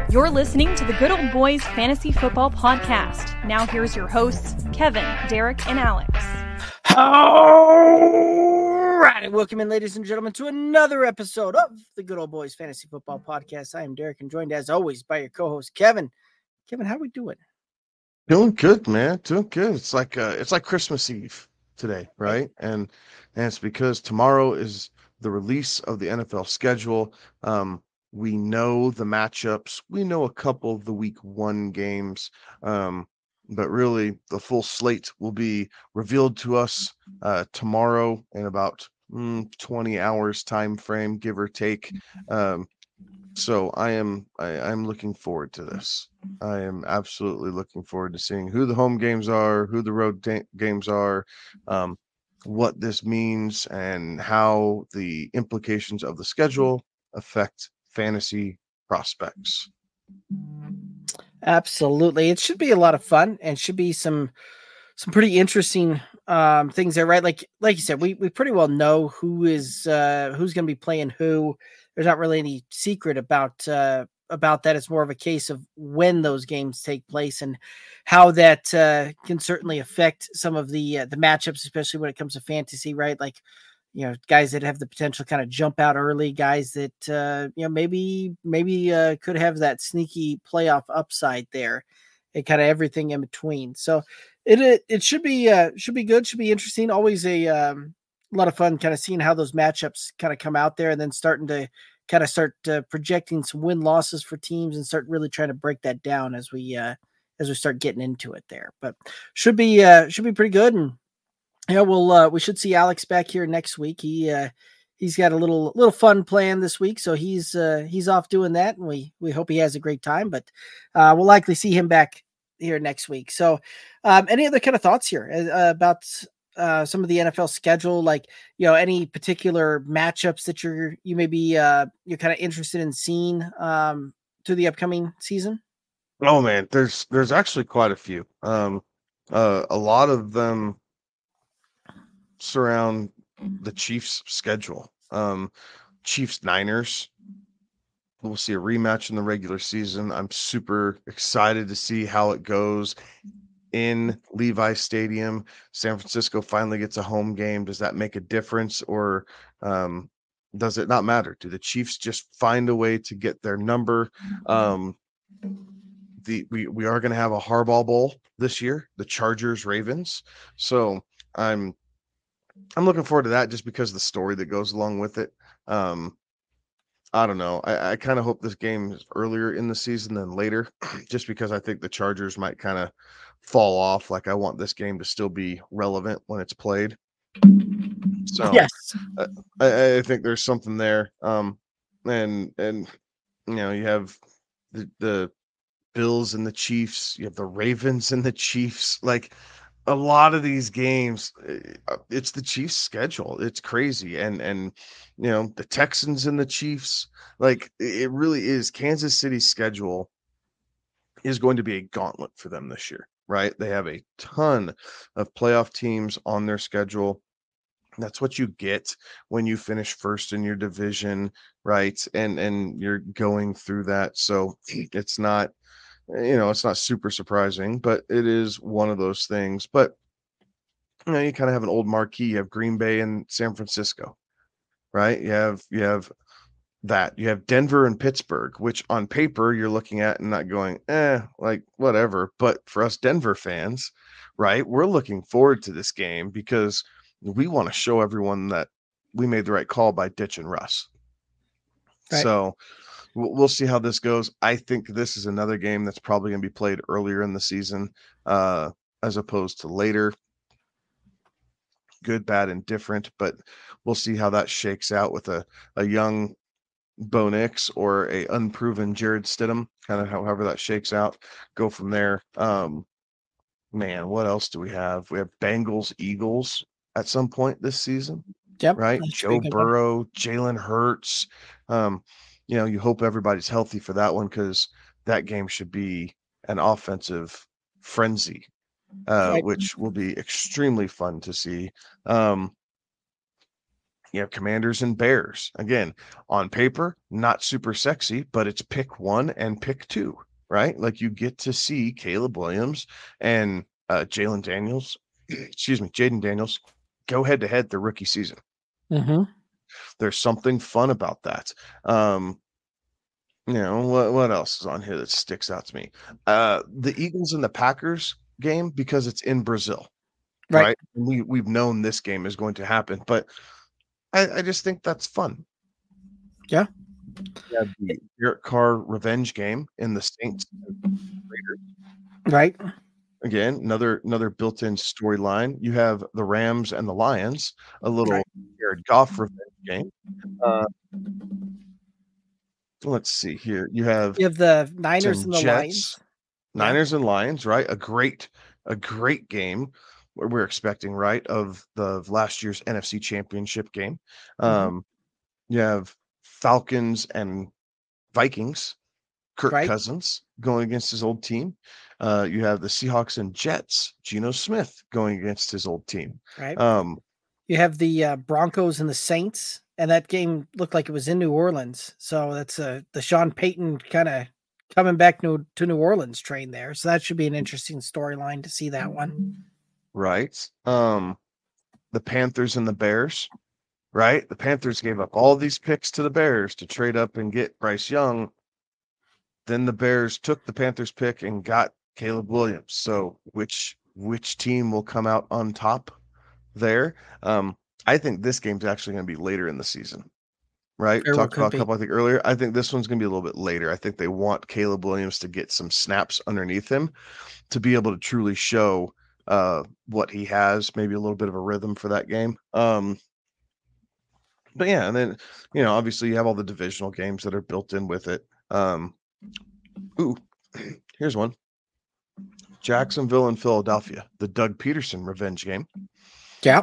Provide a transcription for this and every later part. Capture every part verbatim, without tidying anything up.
You're listening to the Good Old Boys Fantasy Football Podcast. Now here's your hosts, Kevin, Derek, and Alex. All right, welcome in, ladies and gentlemen, to another episode of the Good Old Boys Fantasy Football Podcast. I am Derek, and joined as always by your co-host Kevin. Kevin, how we doing? Doing good, man. Doing good. It's like uh, it's like Christmas Eve today, right? And and it's because tomorrow is the release of the N F L schedule. Um, we know the matchups. We know a couple of the week one games. Um, but really, the full slate will be revealed to us uh, tomorrow in about mm, twenty hours time frame, give or take. Um, so I am I, I'm looking forward to this. I am absolutely looking forward to seeing who the home games are, who the road da- games are, um, what this means, and how the implications of the schedule affect fantasy prospects. Absolutely. It should be a lot of fun and should be some some pretty interesting um, things there, right? Like like you said, we we pretty well know who is uh, who's going to be playing who. There's not really any secret about uh, about that. It's more of a case of when those games take place and how that uh, can certainly affect some of the uh, the matchups, especially when it comes to fantasy, right? Like, you know, guys that have the potential to kind of jump out early, guys that uh, you know maybe maybe uh, could have that sneaky playoff upside there, and kind of everything in between. So it it, it should be uh, should be good, should be interesting. Always a um, a lot of fun, kind of seeing how those matchups kind of come out there, and then starting to kind of start uh, projecting some win losses for teams, and start really trying to break that down as we uh, as we start getting into it there. But should be uh, should be pretty good. And yeah, we'll uh, we should see Alex back here next week. He uh, he's got a little little fun plan this week, so he's uh, he's off doing that, and we we hope he has a great time. But uh, we'll likely see him back here next week. So, um, any other kind of thoughts here uh, about uh, some of the N F L schedule? Like, you know, any particular matchups that you're you may be uh, you're kind of interested in seeing um, through the upcoming season? Oh man, there's there's actually quite a few. Um, uh, a lot of them surround the Chiefs' schedule. Um, Chiefs Niners. We'll see a rematch in the regular season. I'm super excited to see how it goes in Levi Stadium. San Francisco finally gets a home game. Does that make a difference, or um, does it not matter? Do the Chiefs just find a way to get their number? Um, the we we are going to have a Harbaugh Bowl this year, the Chargers Ravens. So I'm I'm looking forward to that just because of the story that goes along with it. Um, I don't know. I, I kind of hope this game is earlier in the season than later, just because I think the Chargers might kind of fall off. Like, I want this game to still be relevant when it's played. So Yes. uh, I, I think there's something there. Um, and and you know, you have the the Bills and the Chiefs. You have the Ravens and the Chiefs. Like, a lot of these games, uh, it's the Chiefs' schedule. It's crazy, and and you know, the Texans and the Chiefs. Like, it really is. Kansas City's schedule is going to be a gauntlet for them this year, right? They have a ton of playoff teams on their schedule. That's what you get when you finish first in your division, right? And and you're going through that, so it's not, you know, it's not super surprising, but it is one of those things. But you know, you kind of have an old marquee. You have Green Bay and San Francisco, right? You have you have that. You have Denver and Pittsburgh, which on paper you're looking at and not going, eh, like whatever. But for us Denver fans, right, we're looking forward to this game because we want to show everyone that we made the right call by ditching Russ. Right. So we'll see how this goes. I think this is another game that's probably going to be played earlier in the season, uh, as opposed to later. Good, bad, and different, but we'll see how that shakes out with a, a young Bo Nix or a unproven Jared Stidham, kind of however that shakes out. Go from there. Um, man, what else do we have? We have Bengals, Eagles at some point this season, Yep. right? Joe Burrow, Jalen Hurts. Um, you know, you hope everybody's healthy for that one because that game should be an offensive frenzy, uh, Right. which will be extremely fun to see. Um, You have Commanders and Bears. Again, on paper, not super sexy, but it's pick one and pick two, right? Like you get to see Caleb Williams and uh, Jalen Daniels, excuse me, Jaden Daniels go head to head their rookie season. Mm-hmm. There's something fun about that. Um, you know, what, what else is on here that sticks out to me? Uh, the Eagles and the Packers game, because it's in Brazil, Right. right? We, we've known this game is going to happen, but I, I just think that's fun. Yeah. You have the Derek Carr revenge game in the Saints Raiders. Right. Again, another another built-in storyline. You have the Rams and the Lions, a little Right. Jared Goff revenge game. Uh, let's see here. You have You have the Niners some and the Jets, Lions. Niners and Lions, right? A great a great game where we're expecting, right, of the last year's N F C Championship game. Um, Mm-hmm. You have Falcons and Vikings, Kirk Right. Cousins going against his old team. Uh, you have the Seahawks and Jets, Geno Smith going against his old team. Right. Um, You have the uh, Broncos and the Saints, and that game looked like it was in New Orleans. So that's uh, the Sean Payton kind of coming back to, to New Orleans train there. So that should be an interesting storyline to see that one. right. Um, the Panthers and the Bears, right? The Panthers gave up all these picks to the Bears to trade up and get Bryce Young. Then the Bears took the Panthers pick and got Caleb Williams. So which which team will come out on top there? Um, I think this game's actually going to be later in the season, right? Very well Talked could about a be. couple, I think, earlier. I think this one's going to be a little bit later. I think they want Caleb Williams to get some snaps underneath him to be able to truly show uh, what he has, maybe a little bit of a rhythm for that game. Um, but yeah, and then, you know, obviously you have all the divisional games that are built in with it. Um, ooh, here's one. Jacksonville and Philadelphia, the Doug Peterson revenge game. Yeah.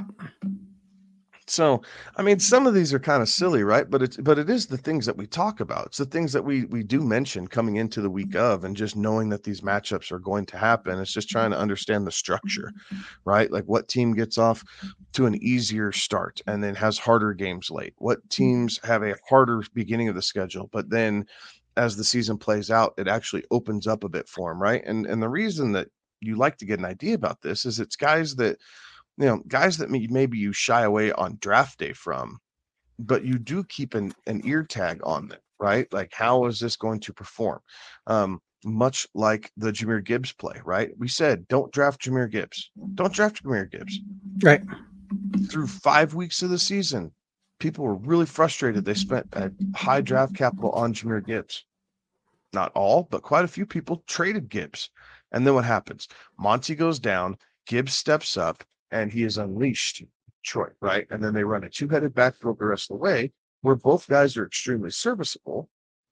So, I mean, some of these are kind of silly, right? But it's but it is the things that we talk about. It's the things that we we do mention coming into the week of, and just knowing that these matchups are going to happen. It's just trying to understand the structure, right? Like what team gets off to an easier start and then has harder games late. What teams have a harder beginning of the schedule, but then as the season plays out, it actually opens up a bit for them, right? And and the reason that you like to get an idea about this is it's guys that you know, guys that may, maybe you shy away on draft day from, but you do keep an, an ear tag on them, right? Like, how is this going to perform? Um, much like the Jahmyr Gibbs play, right? We said, don't draft Jahmyr Gibbs. Don't draft Jahmyr Gibbs. Right. Through five weeks of the season, people were really frustrated. They spent a high draft capital on Jahmyr Gibbs. Not all, but quite a few people traded Gibbs. And then what happens? Monty goes down, Gibbs steps up, and he is unleashed Detroit, right? And then they run a two-headed backfield the rest of the way, where both guys are extremely serviceable.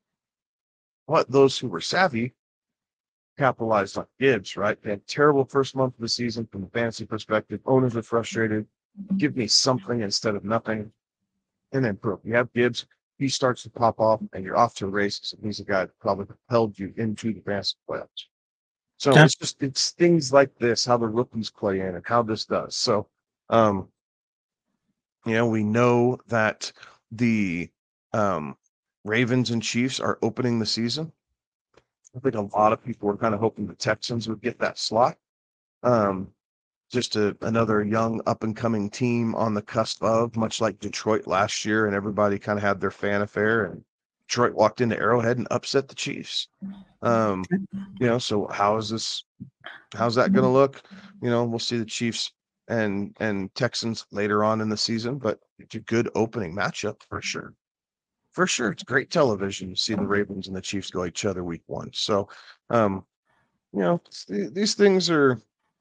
But those who were savvy capitalized on Gibbs, right? They had terrible first month of the season from a fantasy perspective. Owners are frustrated. Give me something instead of nothing. And then boom, you have Gibbs. He starts to pop off, and you're off to the races. And he's a guy that probably propelled you into the fantasy playoffs. So Yeah. it's just it's things like this, how the rookies play in and how this does. So, um, you know, we know that the um, Ravens and Chiefs are opening the season. I think a lot of people were kind of hoping the Texans would get that slot. Um, just a, another young up and coming team on the cusp of, much like Detroit last year, and everybody kind of had their fanfare, and Detroit walked into Arrowhead and upset the Chiefs. Um, you know, so how is this? How's that going to look? You know, we'll see the Chiefs and and Texans later on in the season, but it's a good opening matchup for sure. For sure, it's great television to see the Ravens and the Chiefs go each other week one. So, um, you know, these things are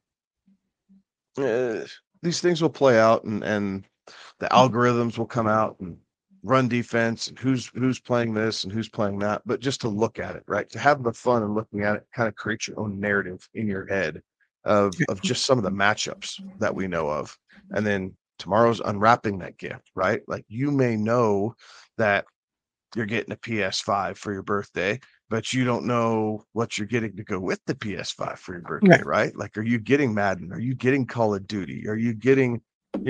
uh, these things will play out, and and the algorithms will come out and run defense and who's who's playing this and who's playing that. But just to look at it, right, to have the fun and looking at it, kind of create your own narrative in your head of of just some of the matchups that we know of, and then tomorrow's unwrapping that gift, right? Like you may know that you're getting a P S five for your birthday, but you don't know what you're getting to go with the P S five for your birthday, Right. right? Like, are you getting Madden? Are you getting Call of Duty? Are you getting, you know,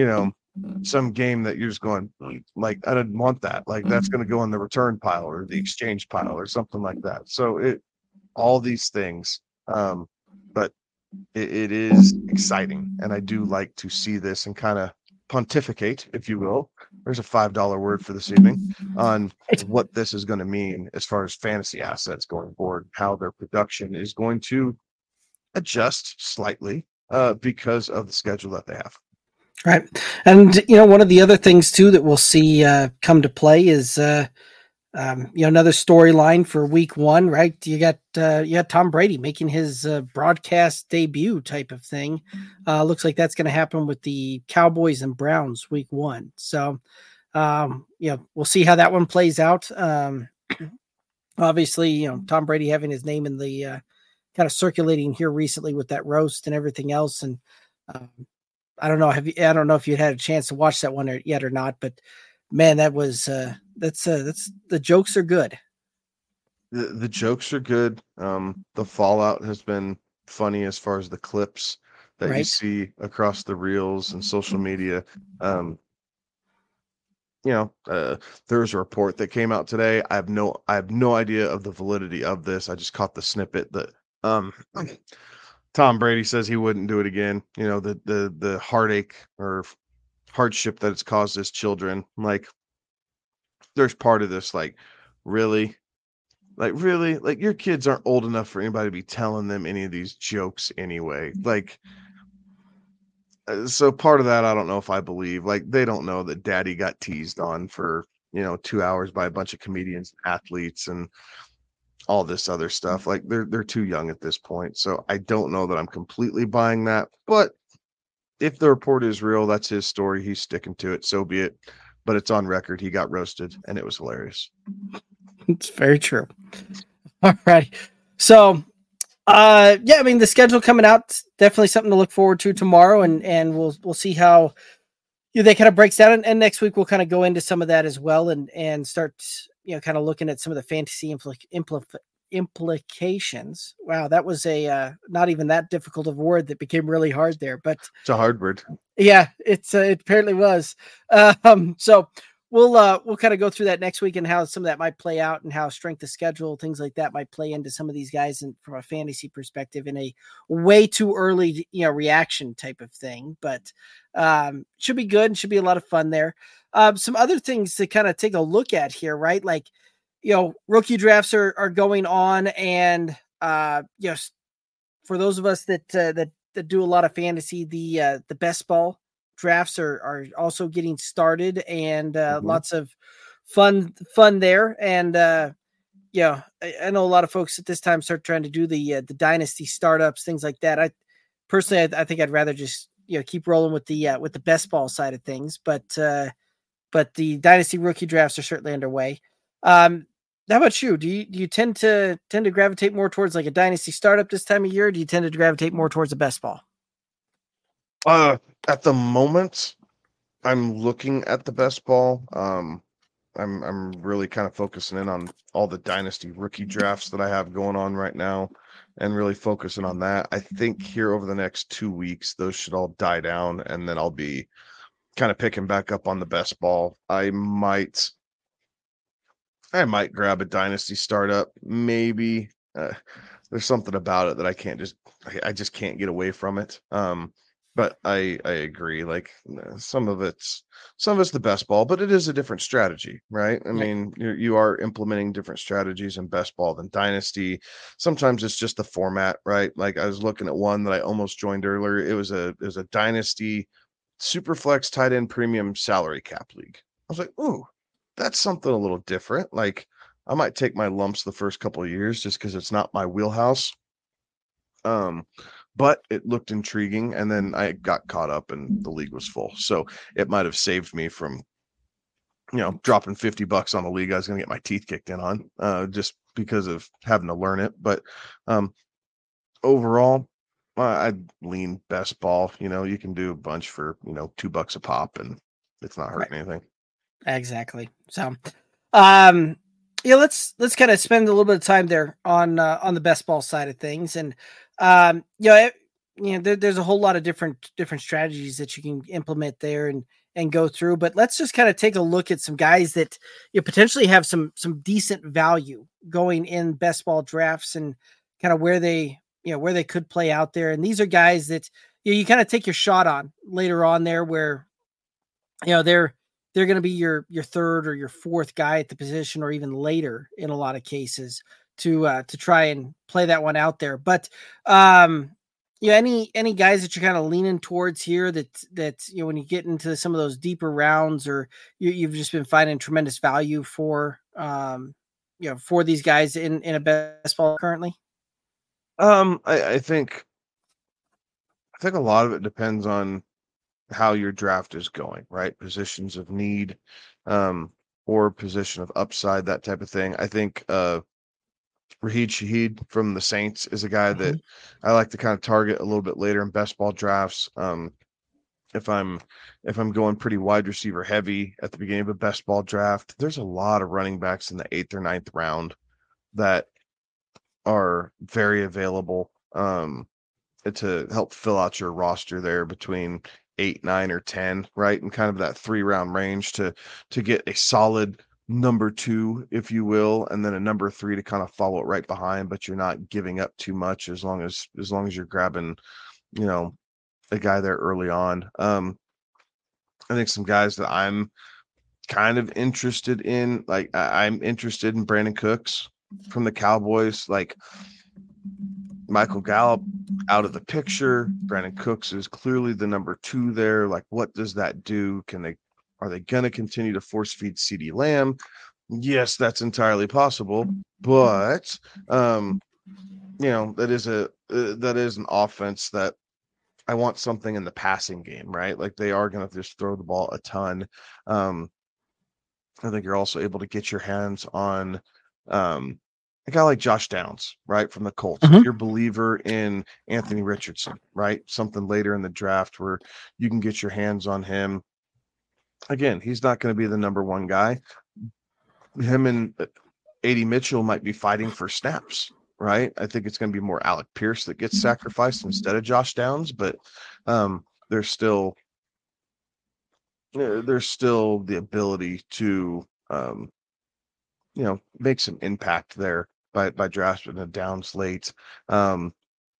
some game that you're just going like, I didn't want that. Like that's going to go in the return pile or the exchange pile or something like that. So it, all these things, um, but it, it is exciting, and I do like to see this and kind of pontificate, if you will. There's a five dollar word for this evening on what this is going to mean as far as fantasy assets going forward, how their production is going to adjust slightly uh, because of the schedule that they have. Right. And, you know, one of the other things, too, that we'll see uh, come to play is, uh, um, you know, another storyline for week one, right? You got uh, you got Tom Brady making his uh, broadcast debut type of thing. Uh, looks like that's going to happen with the Cowboys and Browns week one. So, um, you know, we'll see how that one plays out. Um, obviously, you know, Tom Brady having his name in the uh, kind of circulating here recently with that roast and everything else. And, um, I don't know. Have you? I don't know if you had a chance to watch that one or, yet or not. But man, that was uh, that's uh, that's the jokes are good. The the jokes are good. Um, the fallout has been funny as far as the clips that right. you see across the reels and social media. Um, you know, uh, there was a report that came out today. I have no I have no idea of the validity of this. I just caught the snippet that um. Tom Brady says he wouldn't do it again. You know, the the the heartache or hardship that it's caused his children. Like, there's part of this, like, really? Like, really? Like, your kids aren't old enough for anybody to be telling them any of these jokes anyway. Like, so part of that, I don't know if I believe. Like, they don't know that daddy got teased on for, you know, two hours by a bunch of comedians, athletes, and all this other stuff. Like they're they're too young at this point. So I don't know that I'm completely buying that. But if the report is real, that's his story. He's sticking to it. So be it. But it's on record. He got roasted, and it was hilarious. It's very true. All right. So uh yeah, I mean the schedule coming out, definitely something to look forward to tomorrow, and and we'll we'll see how you know, that kind of breaks down. And, and next week we'll kind of go into some of that as well, and and start you know, kind of looking at some of the fantasy impl- impl- implications. Wow, that was a uh, not even that difficult of a word that became really hard there, but it's a hard word. Yeah, it's uh, it apparently was. Uh, um, so we'll uh, we'll kind of go through that next week and how some of that might play out, and how strength of schedule, things like that, might play into some of these guys, and from a fantasy perspective, in a way too early, you know, reaction type of thing. But um, should be good and should be a lot of fun there. Um, some other things to kind of take a look at here, right? Like, you know, rookie drafts are, are going on, and uh, you know, for those of us that uh, that that do a lot of fantasy, the uh, the best ball drafts are are also getting started, and uh, mm-hmm. lots of fun fun there. And uh, yeah, I, I know a lot of folks at this time start trying to do the uh, the dynasty startups, things like that. I personally, I, I think I'd rather just you know keep rolling with the uh, with the best ball side of things, but. Uh, But the dynasty rookie drafts are certainly underway. Um, how about you? Do you do you tend to tend to gravitate more towards like a dynasty startup this time of year? Or do you tend to gravitate more towards a best ball? Uh, at the moment, I'm looking at the best ball. Um, I'm I'm really kind of focusing in on all the dynasty rookie drafts that I have going on right now, and really focusing on that. I think here over the next two weeks, those should all die down, and then I'll be kind of picking back up on the best ball. I might, I might grab a dynasty startup. Maybe uh, there's something about it that I can't just, I, I just can't get away from it. Um, but I, I agree. Like some of it's, some of it's the best ball, but it is a different strategy, right? I right. mean, you you are implementing different strategies in best ball than dynasty. Sometimes it's just the format, right? Like I was looking at one that I almost joined earlier. It was a, it was a dynasty Superflex tight end premium salary cap league. I was like, ooh, that's something a little different. Like I might take my lumps the first couple of years just because it's not my wheelhouse. Um, but it looked intriguing, and then I got caught up and the league was full. So it might have saved me from, you know, dropping fifty bucks on the league I was gonna get my teeth kicked in on, uh, just because of having to learn it. But um overall, I'd lean best ball. You know, you can do a bunch for, you know, two bucks a pop, and it's not hurting right. anything. Exactly. So, um, yeah, let's let's kind of spend a little bit of time there on uh, on the best ball side of things, and um, you know, it, you know, there, there's a whole lot of different different strategies that you can implement there, and and go through. But let's just kind of take a look at some guys that you potentially have some some decent value going in best ball drafts and kind of where they you know where they could play out there. And these are guys that you, know, you kind of take your shot on later on there, where you know they're they're going to be your your third or your fourth guy at the position, or even later in a lot of cases to uh, to try and play that one out there. But um, yeah, any any guys that you're kind of leaning towards here that that you know when you get into some of those deeper rounds, or you, you've just been finding tremendous value for um, you know for these guys in in a best ball currently? Um, I, I think I think a lot of it depends on how your draft is going, right? Positions of need, um, or position of upside, that type of thing. I think uh, Raheed Shaheed from the Saints is a guy that mm-hmm. I like to kind of target a little bit later in best ball drafts. Um, if I'm if I'm going pretty wide receiver heavy at the beginning of a best ball draft, there's a lot of running backs in the eighth or ninth round that are very available um, to help fill out your roster there between eight, nine, or ten, right? And kind of that three round range to to get a solid number two, if you will, and then a number three to kind of follow it right behind, but you're not giving up too much as long as as long as you're grabbing, you know, a guy there early on. Um, I think some guys that I'm kind of interested in, like I, I'm interested in Brandon Cooks from the Cowboys, like Michael Gallup out of the picture. Brandon Cooks is clearly the number two there. Like, what does that do? Can they, are they going to continue to force feed CeeDee Lamb? Yes, that's entirely possible, but um, you know, that is a uh, that is an offense that I want something in the passing game, right? Like they are going to just throw the ball a ton. Um, I think you're also able to get your hands on um, a guy like Josh Downs, right, from the Colts. Mm-hmm. If you're a believer in Anthony Richardson, right, something later in the draft where you can get your hands on him. Again, he's not going to be the number one guy. Him and A D Mitchell might be fighting for snaps, right? I think it's going to be more Alec Pierce that gets sacrificed instead of Josh Downs, but um, there's still there's still the ability to um, you know, make some impact there by by drafting the Downs late. Um,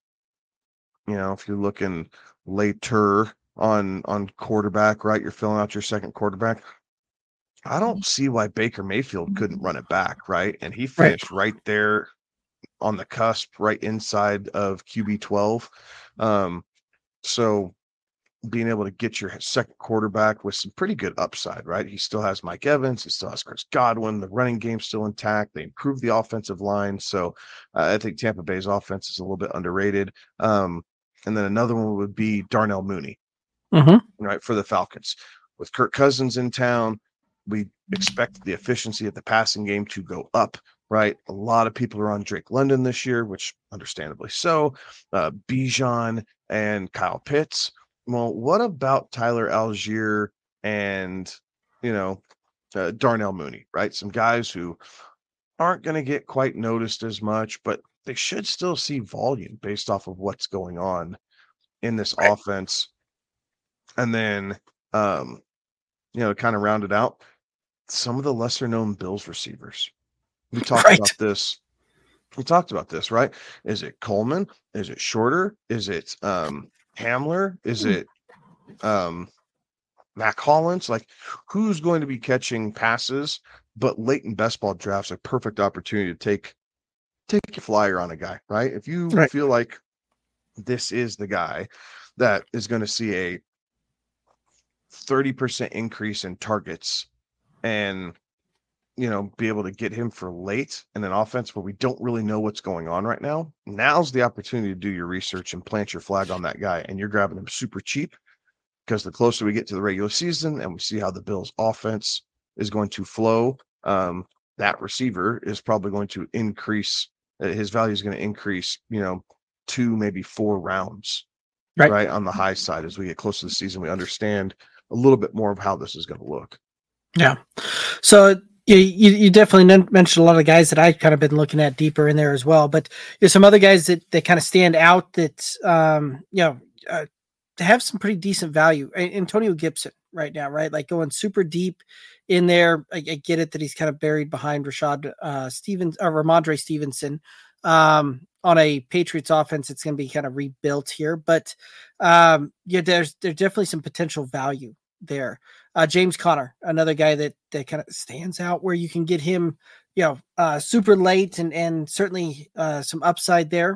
you know, if you're looking later on on quarterback, right, you're filling out your second quarterback. I don't see why Baker Mayfield couldn't run it back, right? And he finished right, right there on the cusp, right inside of Q B twelve. Um, so being able to get your second quarterback with some pretty good upside, right? He still has Mike Evans. He still has Chris Godwin. The running game's still intact. They improved the offensive line. So uh, I think Tampa Bay's offense is a little bit underrated. Um, and then another one would be Darnell Mooney, mm-hmm. right, for the Falcons. With Kirk Cousins in town, we expect the efficiency of the passing game to go up, right? A lot of people are on Drake London this year, which understandably so. Uh, Bijan and Kyle Pitts. Well, what about Tyler Algier and, you know, uh, Darnell Mooney, right? Some guys who aren't going to get quite noticed as much, but they should still see volume based off of what's going on in this right. offense. And then, um, you know, kind of round it out, some of the lesser known Bills receivers. We talked right. about this. We talked about this, right? Is it Coleman? Is it Shorter? Is it um, Hamler? Is it um, Mac Hollins? Like, who's going to be catching passes? But late in best ball drafts, a perfect opportunity to take take a flyer on a guy, right? If you right. feel like this is the guy that is going to see a thirty percent increase in targets and, you know, be able to get him for late in an offense where we don't really know what's going on right now, now's the opportunity to do your research and plant your flag on that guy. And you're grabbing him super cheap, because the closer we get to the regular season and we see how the Bills offense is going to flow, um, that receiver is probably going to increase. Uh, his value is going to increase, you know, two, maybe four rounds, right. right on the high side. As we get close to the season, we understand a little bit more of how this is going to look. Yeah. So you, you, you definitely mentioned a lot of guys that I've kind of been looking at deeper in there as well, but there's some other guys that, that kind of stand out that, um, you know, uh, have some pretty decent value. Antonio Gibson right now, right? Like going super deep in there. I, I get it that he's kind of buried behind Rashad uh, Stevens or Ramondre Stevenson. Um, on a Patriots offense, it's going to be kind of rebuilt here, but um, yeah, there's there's definitely some potential value there. Uh, James Conner, another guy that that kind of stands out where you can get him, you know, uh, super late and and certainly uh, some upside there.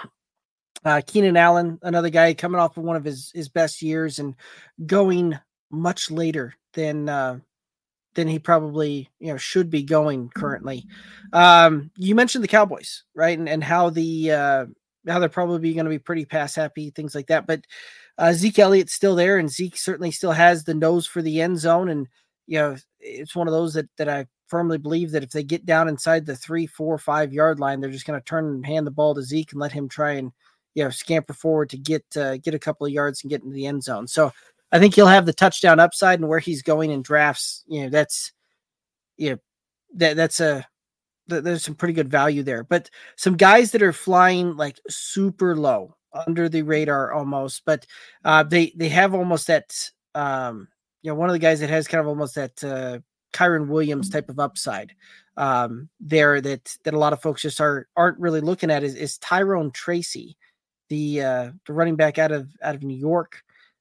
Uh, Keenan Allen, another guy coming off of one of his his best years and going much later than uh, than he probably, you know, should be going currently. Um, you mentioned the Cowboys, right? And, and how the, uh, how they're probably going to be pretty pass happy, things like that. But uh, Zeke Elliott's still there, and Zeke certainly still has the nose for the end zone. And, you know, it's one of those that, that I firmly believe that if they get down inside the three, four, five yard line, they're just going to turn and hand the ball to Zeke and let him try and, you know, scamper forward to get, uh, get a couple of yards and get into the end zone. So, I think he'll have the touchdown upside, and where he's going in drafts, you know, that's, you know, that that's a, th- there's some pretty good value there, but some guys that are flying like super low under the radar almost, but uh, they, they have almost that, um, you know, one of the guys that has kind of almost that uh, Kyron Williams type of upside um, there that, that a lot of folks just are, aren't really looking at is, is Tyrone Tracy, the, uh, the running back out of, out of New York.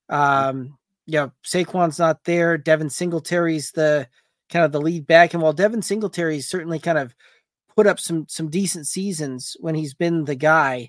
Um, you know, Saquon's not there. Devin Singletary's the kind of the lead back. And while Devin Singletary's certainly kind of put up some, some decent seasons when he's been the guy,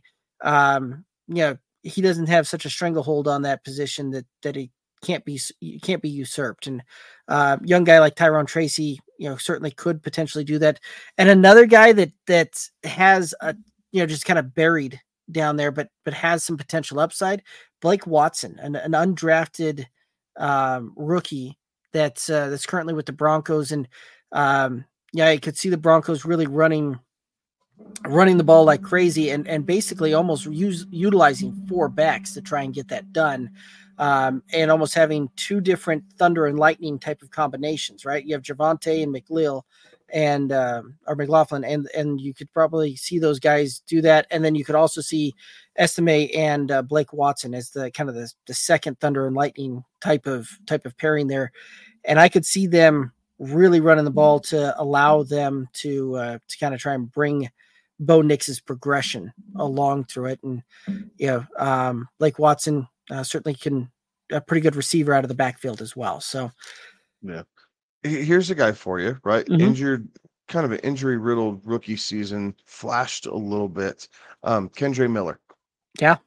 um, you know, he doesn't have such a stranglehold on that position that, that he can't be, can't be usurped. And uh, young guy like Tyrone Tracy, you know, certainly could potentially do that. And another guy that, that has a, you know, just kind of buried down there, but, but has some potential upside, Blake Watson, an, an undrafted um, rookie that's, uh, that's currently with the Broncos. And um, yeah, I could see the Broncos really running, running the ball like crazy and, and basically almost use, utilizing four backs to try and get that done. Um, and almost having two different thunder and lightning type of combinations, right? You have Javonte and McLeod and, um, or McLaughlin, and, and you could probably see those guys do that. And then you could also see Estime and uh, Blake Watson as the kind of the, the second thunder and lightning type of, type of pairing there. And I could see them really running the ball to allow them to, uh, to kind of try and bring Bo Nix's progression along through it. And, you know, um, Blake Watson, Uh, certainly can a pretty good receiver out of the backfield as well. So, yeah, here's a guy for you, right? Mm-hmm. Injured, kind of an injury riddled rookie season, flashed a little bit. Um, Kendre Miller, yeah,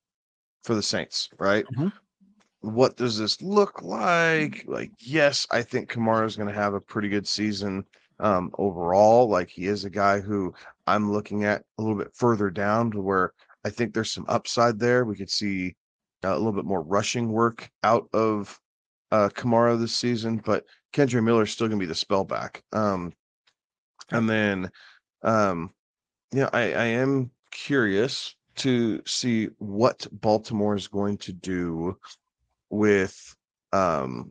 for the Saints, right? Mm-hmm. What does this look like? Like, yes, I think Kamara is going to have a pretty good season um, overall. Like, he is a guy who I'm looking at a little bit further down to where I think there's some upside there. We could see Uh, a little bit more rushing work out of uh, Kamara this season, but Kendre Miller is still going to be the spellback. Um, and then, um, yeah, I, I am curious to see what Baltimore is going to do with, um,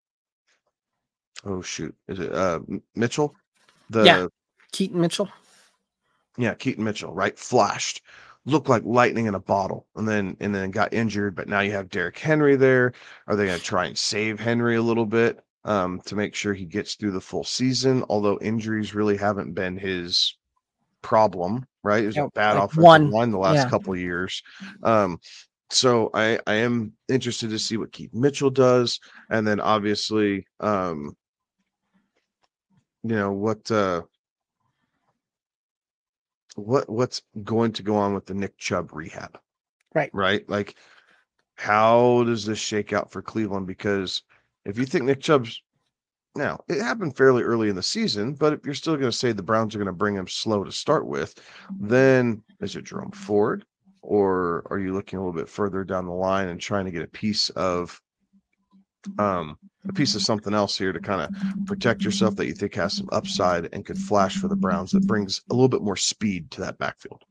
oh shoot, is it uh, Mitchell? The yeah, Keaton Mitchell. Yeah, Keaton Mitchell, right? Flashed. Looked like lightning in a bottle, and then and then got injured. But now you have Derrick Henry there. Are they going to try and save Henry a little bit um, to make sure he gets through the full season? Although injuries really haven't been his problem, right? It was yeah, a bad like offensive one. line the last yeah. couple of years. Um, so I I am interested to see what Keith Mitchell does, and then obviously, um, you know what. Uh, what what's going to go on with the Nick Chubb rehab, right right like how does this shake out for Cleveland? Because if you think Nick Chubb's, now it happened fairly early in the season, but if you're still going to say the Browns are going to bring him slow to start with, then is it Jerome Ford, or are you looking a little bit further down the line and trying to get a piece of um a piece of something else here to kind of protect yourself that you think has some upside and could flash for the Browns that brings a little bit more speed to that backfield?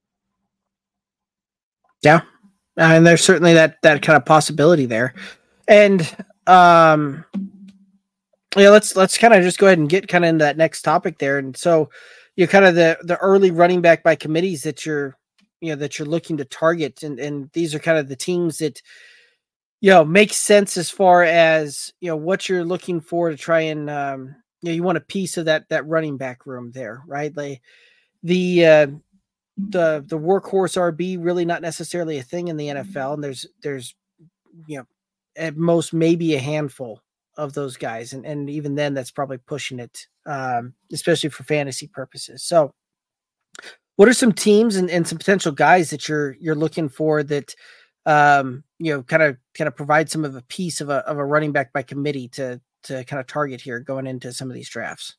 Yeah. Uh, and there's certainly that, that kind of possibility there. And, um, yeah, let's, let's kind of just go ahead and get kind of into that next topic there. And so you're kind of the, the early running back by committees that you're, you know, that you're looking to target. And, and these are kind of the teams that, you know, makes sense as far as, you know, what you're looking for to try and, um, you know, you want a piece of that, that running back room there, right? Like the, uh, the, the workhorse R B really not necessarily a thing in the N F L. And there's, there's, you know, at most maybe a handful of those guys. And, and even then that's probably pushing it, um, especially for fantasy purposes. So what are some teams and, and some potential guys that you're, you're looking for that, um, you know, kind of, kind of provide some of a piece of a, of a running back by committee to, to kind of target here going into some of these drafts?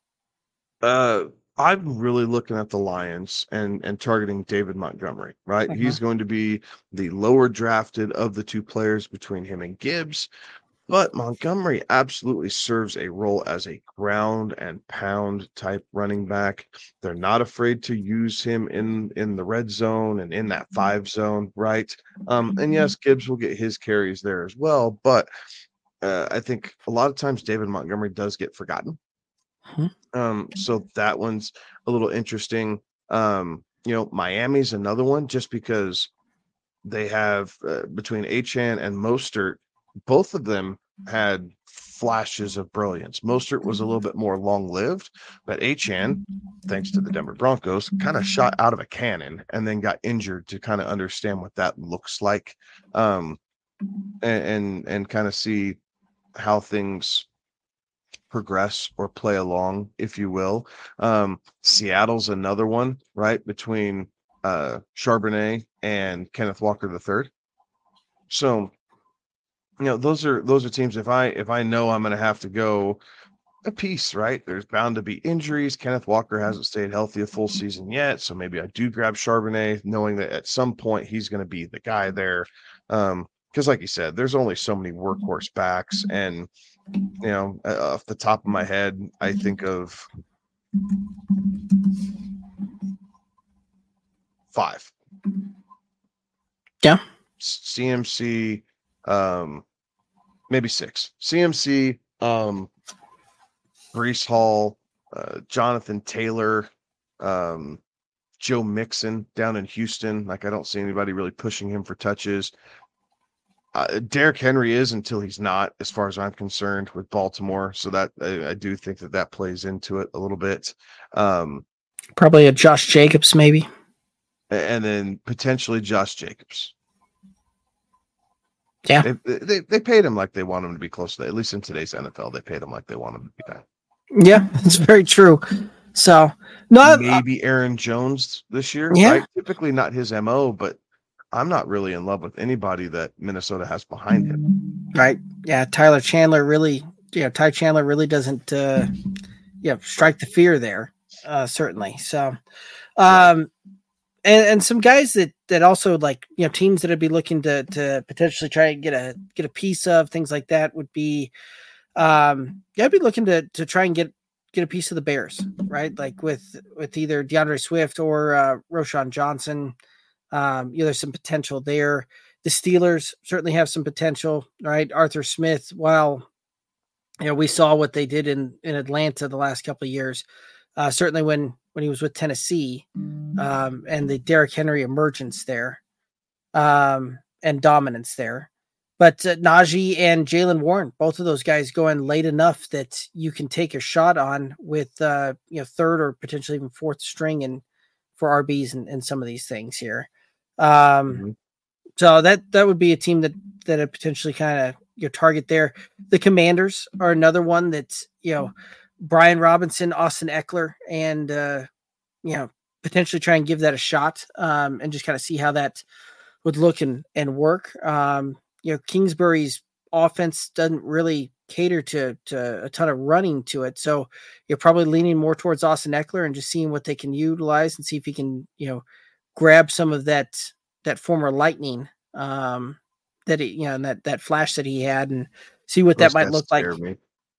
Uh, I'm really looking at the Lions and and targeting David Montgomery, right? Mhm. He's going to be the lower drafted of the two players between him and Gibbs, but Montgomery absolutely serves a role as a ground and pound type running back. They're not afraid to use him in in the red zone and in that five zone, right? Um, and yes, Gibbs will get his carries there as well, but uh, I think a lot of times David Montgomery does get forgotten. Mhm. Um, so that one's a little interesting. Um, you know, Miami's another one just because they have uh, between Achane and Mostert, both of them had flashes of brilliance. Mostert was a little bit more long-lived, but Achane, thanks to the Denver Broncos, kind of shot out of a cannon and then got injured to kind of understand what that looks like, um, and and, and kind of see how things progress or play along, if you will. Um, Seattle's another one, right? Between uh Charbonnet and Kenneth Walker the third. So, you know, those are those are teams. If I if I know I'm gonna have to go a piece, right? There's bound to be injuries. Kenneth Walker hasn't stayed healthy a full season yet. So maybe I do grab Charbonnet, knowing that at some point he's gonna be the guy there. Um, because like you said, there's only so many workhorse backs, and you know, uh, off the top of my head, I think of five. Yeah. C M C, um, maybe six. C M C, um, Breece Hall, uh, Jonathan Taylor, um, Joe Mixon down in Houston. Like I don't see anybody really pushing him for touches. Uh, Derrick Henry is until he's not, as far as I'm concerned, with Baltimore. So that I, I do think that that plays into it a little bit. Um, Probably a Josh Jacobs, maybe. and then potentially Josh Jacobs. Yeah, they, they they paid him like they want him to be close to that. At least in today's N F L, they paid him like they want him to be that. Yeah, it's very true. So no, maybe Aaron Jones this year. Yeah, right? Typically not his M O, but I'm not really in love with anybody that Minnesota has behind him. Right. Yeah, Tyler Chandler really. Yeah, Ty Chandler really doesn't. Uh, yeah, strike the fear there. Uh, certainly. So, um, and and some guys that that also like you know teams that would be looking to to potentially try and get a get a piece of things like that would be. Um, yeah, I'd be looking to to try and get get a piece of the Bears, right? Like with with either DeAndre Swift or uh, Roschon Johnson. Um, you know, there's some potential there. The Steelers certainly have some potential, right? Arthur Smith, while you know we saw what they did in in Atlanta the last couple of years, uh, certainly when when he was with Tennessee, um, and the Derrick Henry emergence there, um, and dominance there. But uh, Najee and Jaylen Warren, both of those guys going late enough that you can take a shot on with uh, you know third or potentially even fourth string and for R Bs and, and some of these things here. Um, mm-hmm. So that that would be a team that that would potentially kind of your target there. The Commanders are another one that's you know Brian Robinson, Austin Eckler, and uh, you know potentially try and give that a shot um, and just kind of see how that would look and and work. Um, you know, Kingsbury's offense doesn't really cater to, to a ton of running to it. So you're probably leaning more towards Austin Eckler and just seeing what they can utilize and see if he can, you know, grab some of that, that former lightning um, that he, you know, and that, that flash that he had and see what Those that might look like. Me.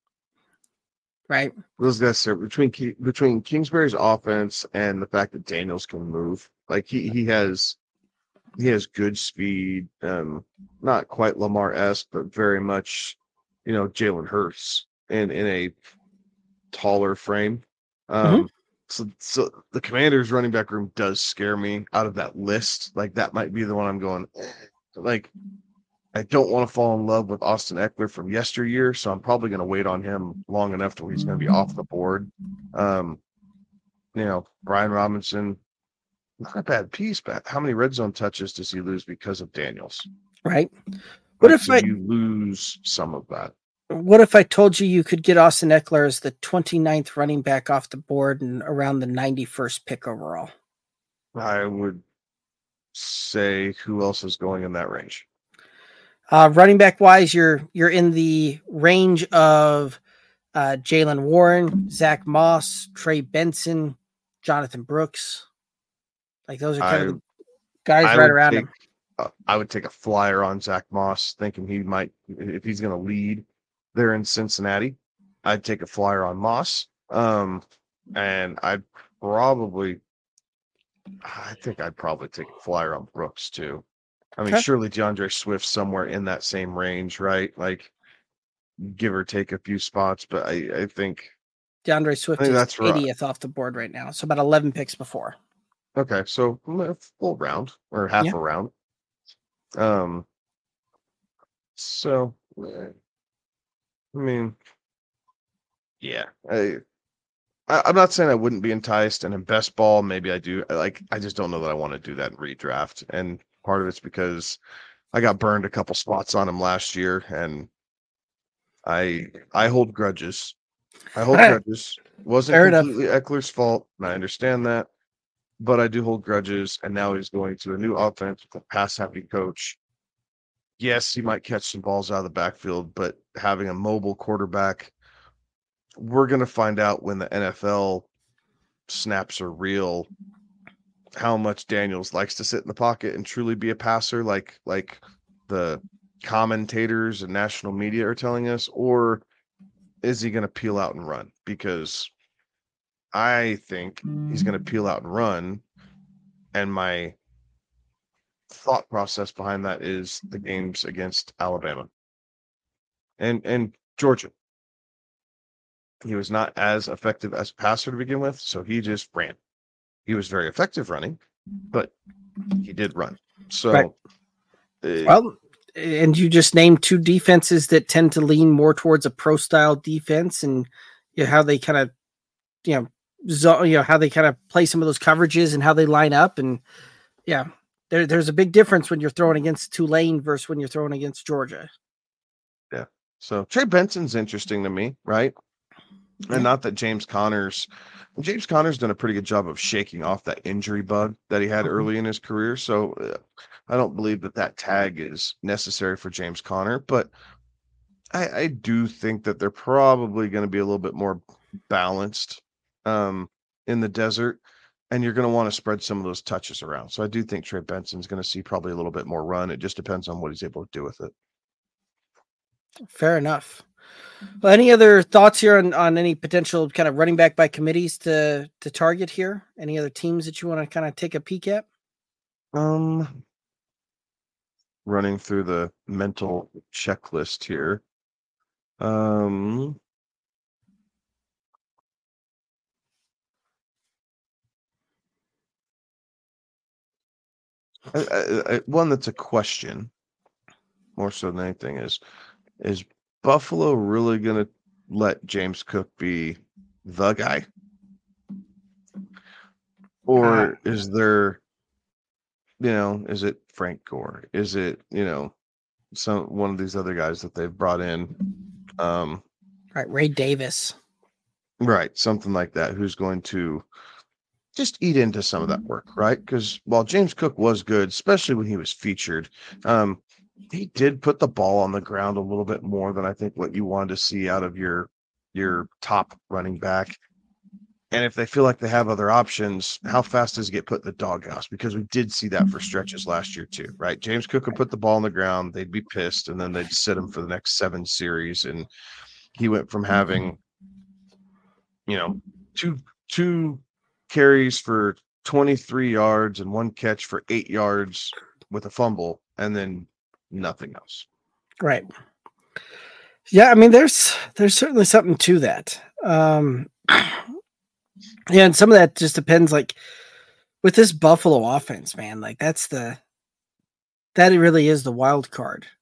Right. Those guys are between, between Kingsbury's offense and the fact that Daniels can move. Like he, he has, He has good speed, um, not quite Lamar-esque, but very much, you know, Jalen Hurts in, in a taller frame. Um, mm-hmm. so, so the Commanders running back room does scare me out of that list. Like that might be the one I'm going, eh. Like I don't want to fall in love with Austin Eckler from yesteryear, so I'm probably going to wait on him long enough to where he's going to be off the board. Um, you know, Brian Robinson, not a bad piece, but how many red zone touches does he lose because of Daniels? Right. What Like, if so I you lose some of that? What if I told you you could get Austin Eckler as the twenty-ninth running back off the board and around the ninety-first pick overall? I would say who else is going in that range? Uh, running back wise, you're you're in the range of uh, Jaylen Warren, Zach Moss, Trey Benson, Jonathan Brooks. Like those are kind I, of the guys I right would around take, him. uh, I would take a flyer on Zach Moss, thinking he might, if he's going to lead there in Cincinnati, I'd take a flyer on Moss. Um, and I'd probably, I think I'd probably take a flyer on Brooks too. I mean, Okay. surely DeAndre Swift's somewhere in that same range, right? Like, give or take a few spots, but I, I think DeAndre Swift I think is that's right. eightieth off the board right now, so about eleven picks before. Okay, so a full round or half Yeah. a round. Um, so I mean, yeah, I, I I'm not saying I wouldn't be enticed, and in best ball, maybe I do. I Like, I just don't know that I want to do that in redraft, and part of it's because I got burned a couple spots on him last year, and I I hold grudges. I hold grudges. Wasn't Fair enough. completely Eckler's fault, and I understand that, but I do hold grudges. And now he's going to a new offense with a pass-happy coach. Yes, he might catch some balls out of the backfield, but having a mobile quarterback, we're going to find out when the N F L snaps are real how much Daniels likes to sit in the pocket and truly be a passer, like like the commentators and national media are telling us, or is he going to peel out and run? Because I think he's going to peel out and run, and my thought process behind that is the games against Alabama and and Georgia. He was not as effective as a passer to begin with, so he just ran. He was very effective running, but he did run. So, Right. uh, Well, and you just named two defenses that tend to lean more towards a pro style defense, and you know, how they kind of, you know, zo- you know, how they kind of play some of those coverages and how they line up. And yeah, there, there's a big difference when you're throwing against Tulane versus when you're throwing against Georgia. yeah. So Trey Benson's interesting to me, right? Yeah. And not that James Connors, James Connors done a pretty good job of shaking off that injury bug that he had Mhm. early in his career. So uh, I don't believe that that tag is necessary for James Conner, but I, I do think that they're probably going to be a little bit more balanced um, in the desert, and you're going to want to spread some of those touches around. So I do think Trey Benson's going to see probably a little bit more run. It just depends on what he's able to do with it. Fair enough. Well, any other thoughts here on, on any potential kind of running back by committees to to target here? Any other teams that you want to kind of take a peek at? Um, running through the mental checklist here. Um, I, I, I, one that's a question, more so than anything, is is Buffalo really going to let James Cook be the guy, or Uh, is there, you know, is it Frank Gore? Is it, you know, some one of these other guys that they've brought in? Um, right, Ray Davis. right, something like that. Who's going to just eat into some of that work, right? Because while James Cook was good, especially when he was featured, um, he did put the ball on the ground a little bit more than I think what you wanted to see out of your your top running back. And if they feel like they have other options, how fast does he get put in the doghouse? Because we did see that for stretches last year too, right? James Cook would put the ball on the ground, they'd be pissed, and then they'd sit him for the next seven series. And he went from having, you know, two two carries for twenty-three yards and one catch for eight yards with a fumble, and then nothing else. Right. Yeah, I mean, there's there's certainly something to that. Um, yeah, and some of that just depends. Like with this Buffalo offense, man, like that's the that really is the wild card.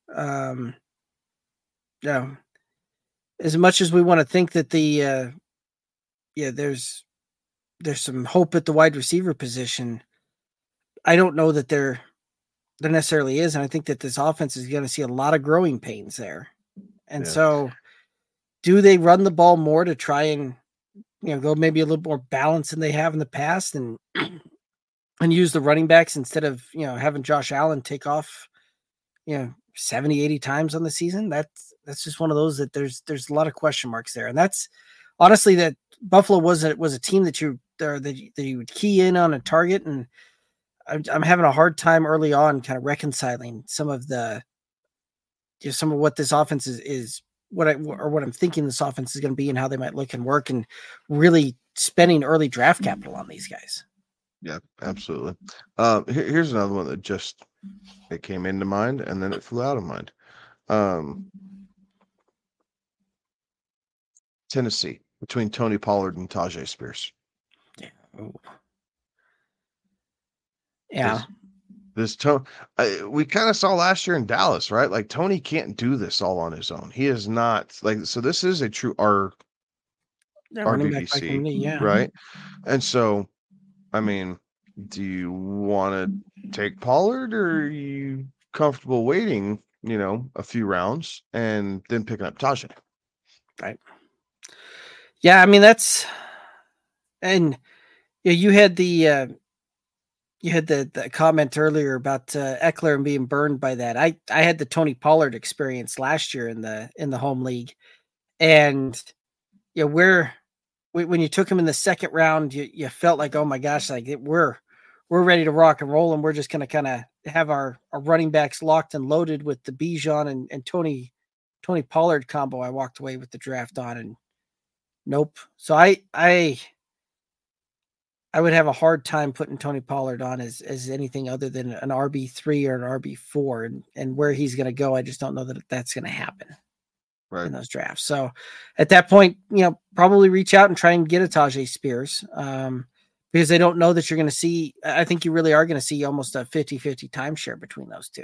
Um, you know, as much as we want to think that the, uh, yeah, there's, there's some hope at the wide receiver position. I don't know that there, there necessarily is. And I think that this offense is going to see a lot of growing pains there. And Yeah. so do they run the ball more to try and, you know, go maybe a little more balanced than they have in the past and, and use the running backs instead of, you know, having Josh Allen take off, you know, seventy, eighty times on the season? That's, that's just one of those that there's, there's a lot of question marks there. And that's honestly that Buffalo was a, was a team that you, or that, that you would key in on a target. And I'm, I'm having a hard time early on kind of reconciling some of the, you know, some of what this offense is, is what I, or what I'm thinking this offense is going to be and how they might look and work, and really spending early draft capital on these guys. Yeah, absolutely. Um, here, here's another one that just, it came into mind and then it flew out of mind. Um, Tennessee, between Tony Pollard and Tajay Spears. Yeah. Ooh. Yeah. This, this Tony, we kind of saw last year in Dallas, right? Like Tony can't do this all on his own. He is not like, so this is a true R, Yeah, R running B back B by C, committee, yeah. right? And so, I mean, do you want to take Pollard, or are you comfortable waiting, you know, a few rounds and then picking up Tajay? Right. Yeah, I mean that's, and yeah, you had the uh, you had the, the comment earlier about uh, Eckler and being burned by that. I I had the Tony Pollard experience last year in the in the home league, and yeah, where when you took him in the second round, you, you felt like, oh my gosh, like it, we're we're ready to rock and roll, and we're just gonna kind of have our, our running backs locked and loaded with the Bijan and, and Tony Tony Pollard combo. I walked away with the draft on, and nope. So I I I would have a hard time putting Tony Pollard on as, as anything other than an R B three or an R B four, and, and where he's going to go, I just don't know that that's going to happen right in those drafts. So at that point, you know, probably reach out and try and get a Tajay Spears, um, because they don't know that you're going to see, I think you really are going to see almost a fifty-fifty timeshare between those two.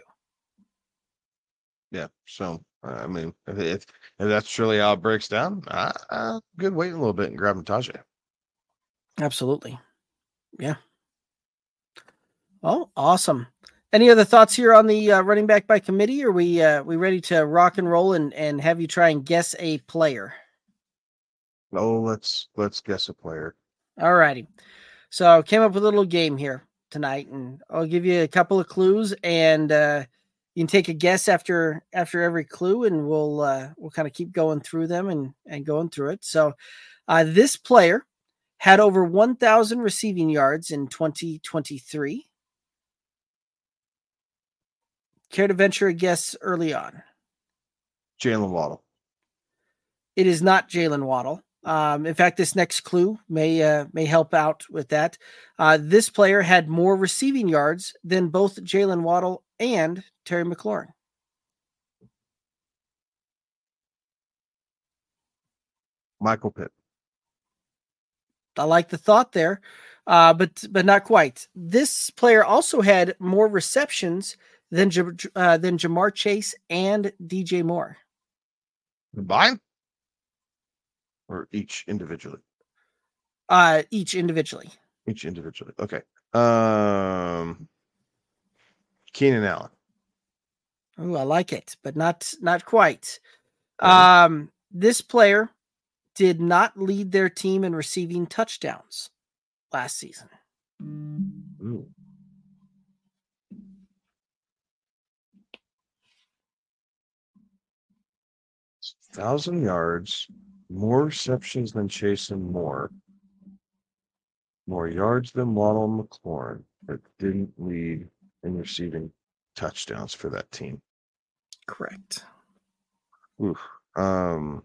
Yeah. So, uh, I mean, if, if, if that's really how it breaks down, uh, uh, good waiting a little bit and grabbing Tajay. Absolutely. Yeah. Oh, awesome. Any other thoughts here on the uh, running back by committee? Are we uh, we ready to rock and roll and, and have you try and guess a player? Oh, let's let's guess a player. All righty. So came up with a little game here tonight, and I'll give you a couple of clues, and uh, you can take a guess after after every clue, and we'll uh, we'll kind of keep going through them and and going through it. So uh, this player had over one thousand receiving yards in twenty twenty-three. Care to venture a guess early on? Jalen Waddle. It is not Jalen Waddle. Um, in fact, this next clue may uh, may help out with that. Uh, this player had more receiving yards than both Jalen Waddle and Terry McLaurin. Michael Pitt. I like the thought there, uh, but but not quite. This player also had more receptions than uh, than Jamar Chase and D J Moore. Combined? Or each individually? Uh, each individually. Each individually. Okay. Um, Keenan Allen. Oh, I like it, but not not quite. Yeah. Um, this player did not lead their team in receiving touchdowns last season. Ooh. Thousand yards, more receptions than Chase and Moore, more yards than Waddle and McLaurin, but didn't lead in receiving touchdowns for that team. Correct. Oof. Um.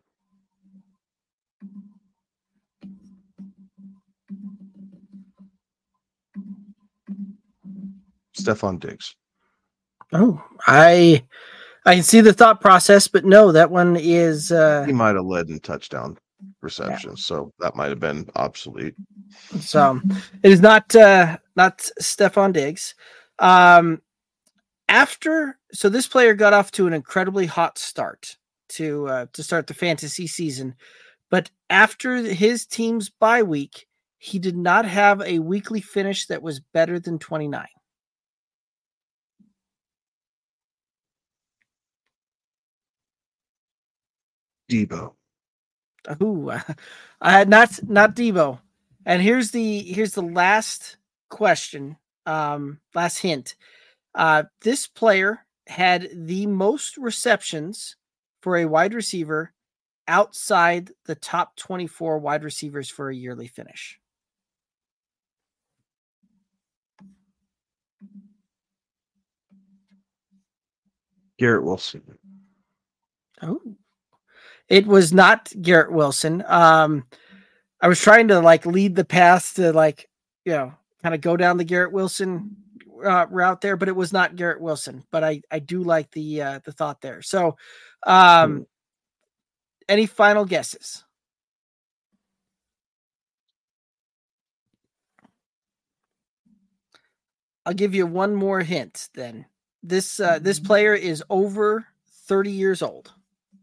Stephon Diggs. Oh, I I can see the thought process, but no, that one is uh he might have led in touchdown receptions, yeah. So that might have been obsolete. So it is not uh not Stephon Diggs. Um after, so this player got off to an incredibly hot start to uh, to start the fantasy season, but after his team's bye week, he did not have a weekly finish that was better than twenty-nine. Debo. Ooh, I had not not Debo. And here's the here's the last question, um, last hint. Uh, this player had the most receptions for a wide receiver outside the top twenty-four wide receivers for a yearly finish. Garrett Wilson. Oh, it was not Garrett Wilson. Um, I was trying to like lead the path to like, you know, kind of go down the Garrett Wilson uh, route there, but it was not Garrett Wilson. But I, I do like the uh, the thought there. So, um, hmm. any final guesses? I'll give you one more hint. Then this uh, this player is over thirty years old.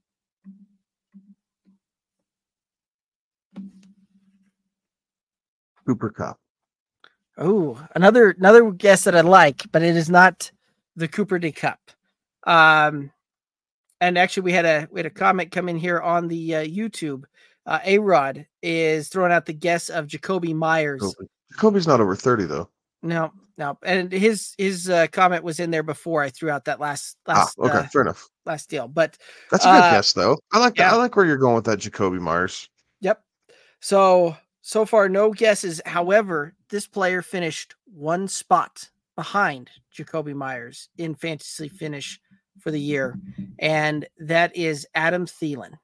Cooper Kupp. Oh, another another guess that I like, but it is not the Cooper de Kupp. Um, and actually, we had a we had a comment come in here on the uh, YouTube. Uh, A-Rod is throwing out the guess of Jacoby Myers. Jacoby. Jacoby's not over thirty though. No, no, and his his uh, comment was in there before I threw out that last last. Ah, okay, uh, fair enough. Last deal, but that's a good uh, guess though. I like yeah. that. I like where you're going with that Jacoby Myers. Yep. So. So far, no guesses. However, this player finished one spot behind Jacoby Myers in fantasy finish for the year, and that is Adam Thielen.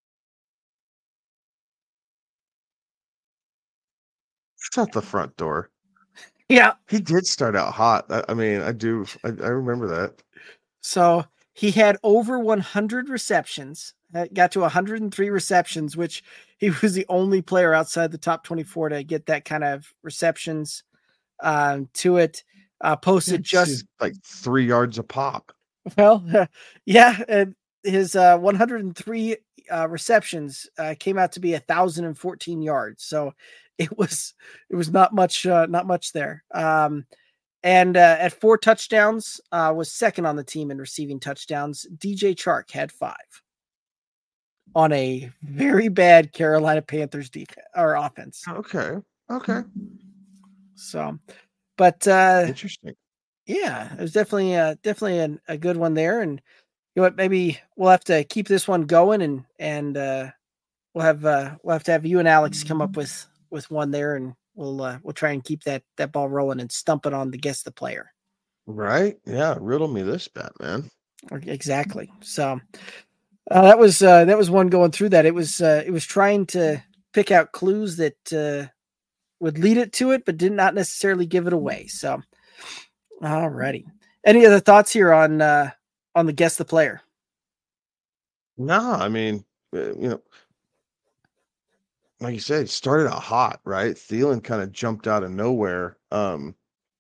It's at the front door. Yeah. He did start out hot. I, I mean, I do. I, I remember that. So he had over one hundred receptions. Got to one hundred three receptions, which he was the only player outside the top twenty-four to get that kind of receptions um, to it. Uh, posted it's just like three yards a pop. Well, uh, yeah, and his uh, one hundred three uh, receptions uh, came out to be one thousand fourteen yards. So it was it was not much, uh, not much there. Um, and uh, at four touchdowns, uh, was second on the team in receiving touchdowns. D J Chark had five. On a very bad Carolina Panthers defense or offense. Okay. Okay. So, but uh, interesting. Yeah, it was definitely uh, definitely an, a good one there, and you know what? Maybe we'll have to keep this one going, and and uh, we'll have uh, we'll have to have you and Alex come up with with one there, and we'll uh, we'll try and keep that that ball rolling and stump it on the guess the player. Right? Yeah. Riddle me this, Batman. Exactly. So. Uh, that was uh, that was one going through that. It was uh, it was trying to pick out clues that uh, would lead it to it, but did not necessarily give it away. So, alrighty. Any other thoughts here on uh, on the guess the player? No, I mean, you know, like you said, it started out hot, right? Thielen kind of jumped out of nowhere um,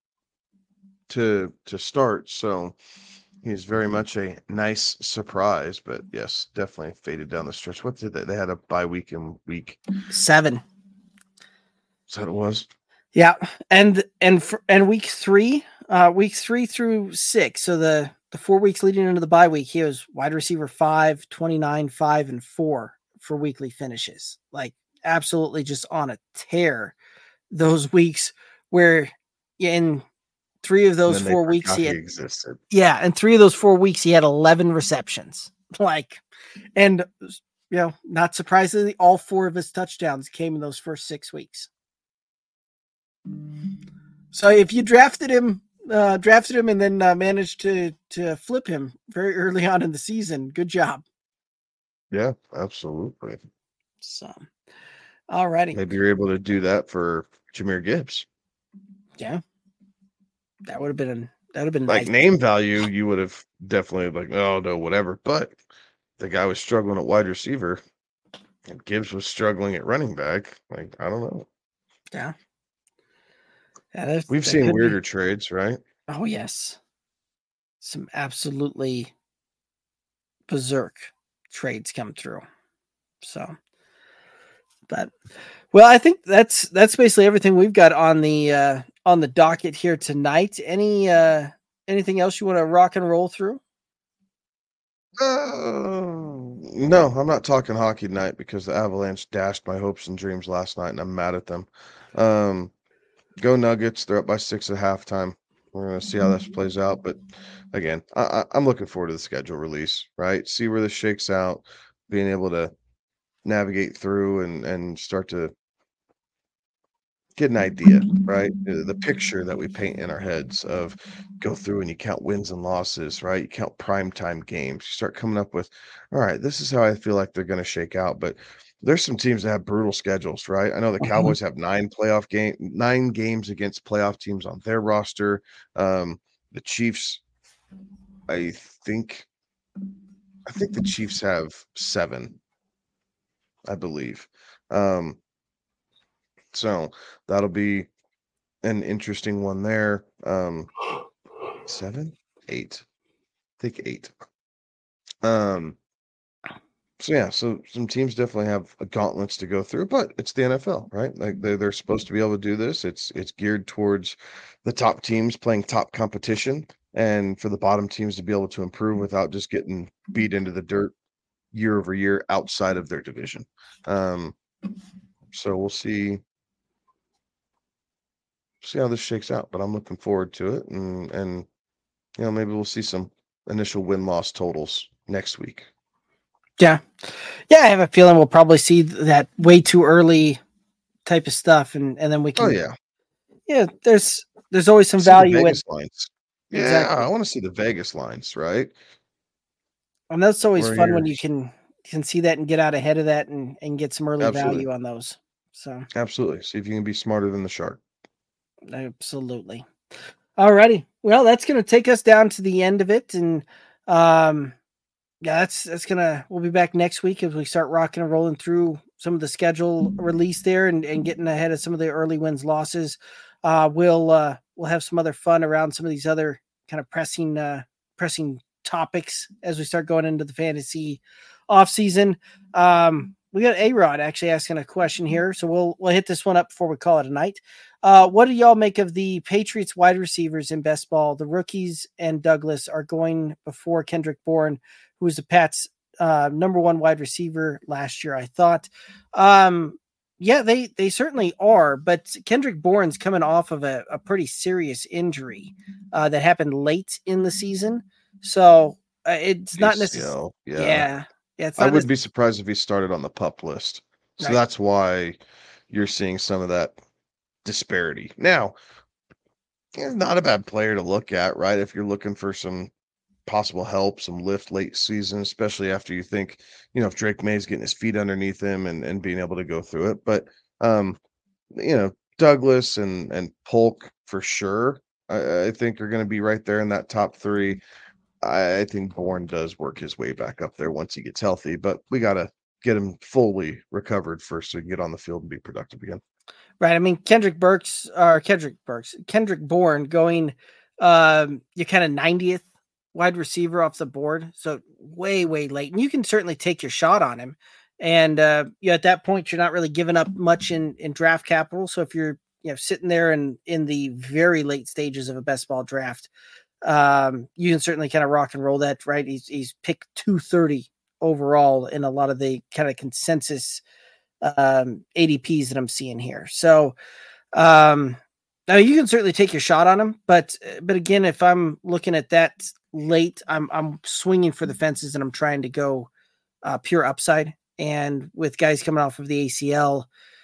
to to start, so. He's very much a nice surprise, but yes, definitely faded down the stretch. What did they? They had a bye week in week seven. So it was. Yeah, and and for, and week three, uh, week three through six. So the the four weeks leading into the bye week, he was wide receiver five, twenty-nine, five, and four for weekly finishes. Like absolutely just on a tear. Those weeks where in. Three of those four weeks he had he existed. Yeah, and three of those four weeks he had eleven receptions. Like, and you know, not surprisingly, all four of his touchdowns came in those first six weeks. So if you drafted him, uh, drafted him, and then uh, managed to to flip him very early on in the season, good job. Yeah, absolutely. So, all righty. Maybe you're able to do that for Jahmyr Gibbs. Yeah. That would have been that would have been like nice. Name value. You would have definitely like, oh no, whatever. But the guy was struggling at wide receiver, and Gibbs was struggling at running back. Like I don't know. Yeah, yeah. We've seen weirder be. trades, right? Oh yes. some absolutely berserk trades come through. So, but well, I think that's that's basically everything we've got on the uh, on the docket here tonight. Any uh, anything else you want to rock and roll through? Uh, no, I'm not talking hockey tonight because the Avalanche dashed my hopes and dreams last night, and I'm mad at them. Um, go Nuggets! They're up by six at halftime. We're gonna see how this plays out, but again, I, I, I'm looking forward to the schedule release. Right, see where this shakes out, being able to navigate through and and start to get an idea, right? The the picture that we paint in our heads of go through and you count wins and losses, right? You count primetime games. You start coming up with, all right, this is how I feel like they're going to shake out. But there's some teams that have brutal schedules, right? I know the Mhm. Cowboys have nine playoff game, nine games against playoff teams on their roster. Um, the Chiefs, I think, I think the Chiefs have seven, I believe. Um, so that'll be an interesting one there. Um, seven, eight, I think eight. Um, so yeah, so some teams definitely have a gauntlets to go through, but it's the N F L, right? Like they're they're supposed to be able to do this. It's it's geared towards the top teams playing top competition, and for the bottom teams to be able to improve without just getting beat into the dirt year over year outside of their division. Um, so we'll see see how this shakes out, but I'm looking forward to it, and and you know maybe we'll see some initial win loss totals next week. Yeah. Yeah, I have a feeling we'll probably see that way too early type of stuff, and, and then we can. Oh yeah, Yeah, there's there's always some see the value in Vegas lines. Yeah, exactly, I want to see the Vegas lines, right? and that's always Where fun when you're you can can see that and get out ahead of that and and get some early absolutely, value on those. So absolutely. See if you can be smarter than the shark. absolutely. Alrighty, well, that's gonna take us down to the end of it, and um, yeah, that's that's gonna. We'll be back next week as we start rocking and rolling through some of the schedule release there and, and getting ahead of some of the early wins losses. Uh, we'll uh, we'll have some other fun around some of these other kind of pressing uh, pressing topics as we start going into the fantasy off season. Um, we got A-Rod actually asking a question here, so we'll we'll hit this one up before we call it a night. Uh, what do y'all make of the Patriots wide receivers in best ball? The rookies and Douglas are going before Kendrick Bourne, who was the Pats' uh, number one wide receiver last year, I thought. Um, yeah, they they certainly are, but Kendrick Bourne's coming off of a, a pretty serious injury uh, that happened late in the season, so uh, it's not necessarily. Yeah, Yeah, yeah, it's I not would be necess- surprised if he started on the pup list. So right. that's why you're seeing some of that disparity. Now, he's not a bad player to look at, right? If you're looking for some possible help, some lift late season, especially after you think, you know, if Drake May's getting his feet underneath him and, and being able to go through it. But um, you know, Douglas and and Polk for sure, I, I think are going to be right there in that top three. I, I think Bourne does work his way back up there once he gets healthy, but we got to get him fully recovered first so he can get on the field and be productive again. Right. I mean, Kendrick Burks or Kendrick Burks, Kendrick Bourne going, um, you're kind of ninetieth wide receiver off the board. So way, way late. And you can certainly take your shot on him. And, uh, you know, at that point, you're not really giving up much in, in draft capital. So if you're, you know, sitting there in, in the very late stages of a best ball draft, um, you can certainly kind of rock and roll that, right? He's, he's picked two thirty overall in a lot of the kind of consensus um, A D Ps that I'm seeing here. So, um, now you can certainly take your shot on him, but, but again, if I'm looking at that late, I'm, I'm swinging for the fences and I'm trying to go, uh, pure upside. And with guys coming off of the A C L,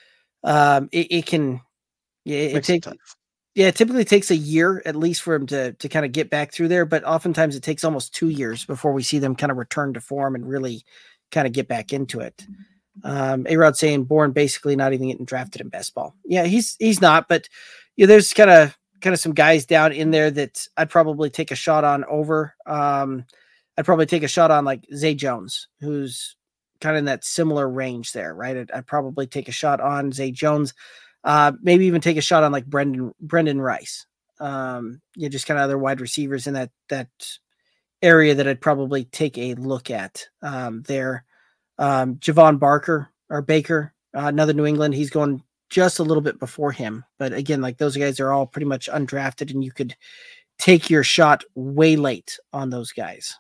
um, it, it can, yeah, it takes, yeah, it typically takes a year at least for him to, to kind of get back through there, but oftentimes it takes almost two years before we see them kind of return to form and really kind of get back into it. Um, A-Rod saying Bourne basically not even getting drafted in best ball. Yeah, he's he's not, but yeah, there's kind of kind of some guys down in there that I'd probably take a shot on over. Um, I'd probably take a shot on like Zay Jones, who's kind of in that similar range there, right? I'd, I'd probably take a shot on Zay Jones, uh, maybe even take a shot on like Brendan Brendan Rice. Um, yeah, just kind of other wide receivers in that that area that I'd probably take a look at um, there. Um, Javon Barker or Baker, uh, another New England. He's going just a little bit before him. But again, like those guys are all pretty much undrafted, and you could take your shot way late on those guys.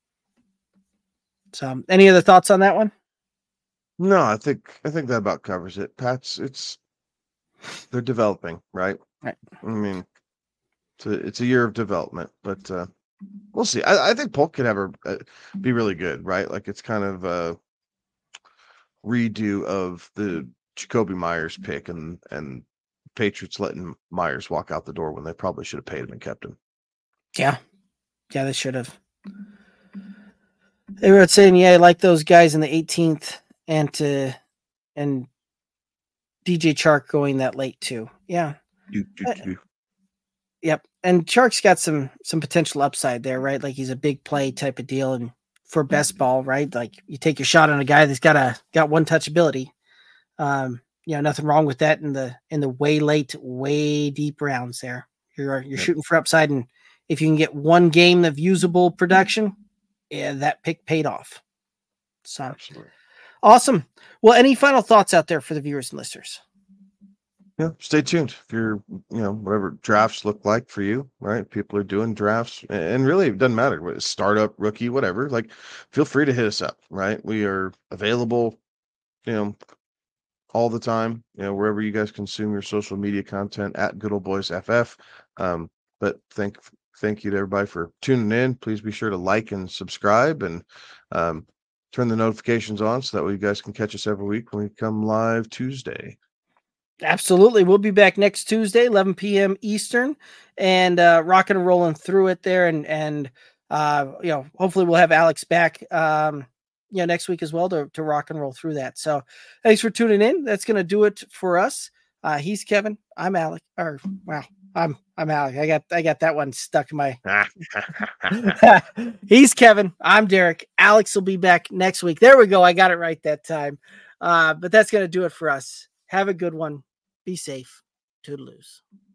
So any other thoughts on that one? No, I think I think that about covers it. Pats, it's they're developing, right? Right. I mean, it's a, it's a year of development, but uh, we'll see. I, I think Polk could have a, uh, be really good, right? Like it's kind of a redo of the Jacoby Myers pick, and and Patriots letting Myers walk out the door when they probably should have paid him and kept him. Yeah, yeah, they should have. They were saying, yeah, I like those guys in the eighteenth, and to and D J Chark going that late too. Yeah. Do, do, do. Yep. And Chark's got some some potential upside there, right? Like he's a big play type of deal, and for best ball, right? Like you take your shot on a guy that's got a got one touch ability. Um, you know, nothing wrong with that in the in the way late, way deep rounds there. You're you're shooting for upside, and if you can get one game of usable production, yeah, that pick paid off. So Absolutely. Awesome. Well, any final thoughts out there for the viewers and listeners? Yeah, stay tuned. If you're, you know, whatever drafts look like for you, right? People are doing drafts, and really it doesn't matter what startup, rookie, whatever. Like, feel free to hit us up, right? We are available, you know, all the time, you know, wherever you guys consume your social media content at Good Old Boys F F. Um, but thank thank you to everybody for tuning in. Please be sure to like and subscribe, and um, turn the notifications on so that way you guys can catch us every week when we come live Tuesday. Absolutely. We'll be back next Tuesday, eleven p.m. Eastern, and uh, rocking and rolling through it there. And, and uh, you know, hopefully we'll have Alex back, um, you know, next week as well to, to rock and roll through that. So thanks for tuning in. That's going to do it for us. Uh, he's Kevin. I'm Alec. Or, wow, I'm, I'm Alec. I got, I got that one stuck in my, he's Kevin. I'm Derek. Alex will be back next week. There we go. I got it right that time. Uh, but that's going to do it for us. Have a good one. Be safe. Toodaloos.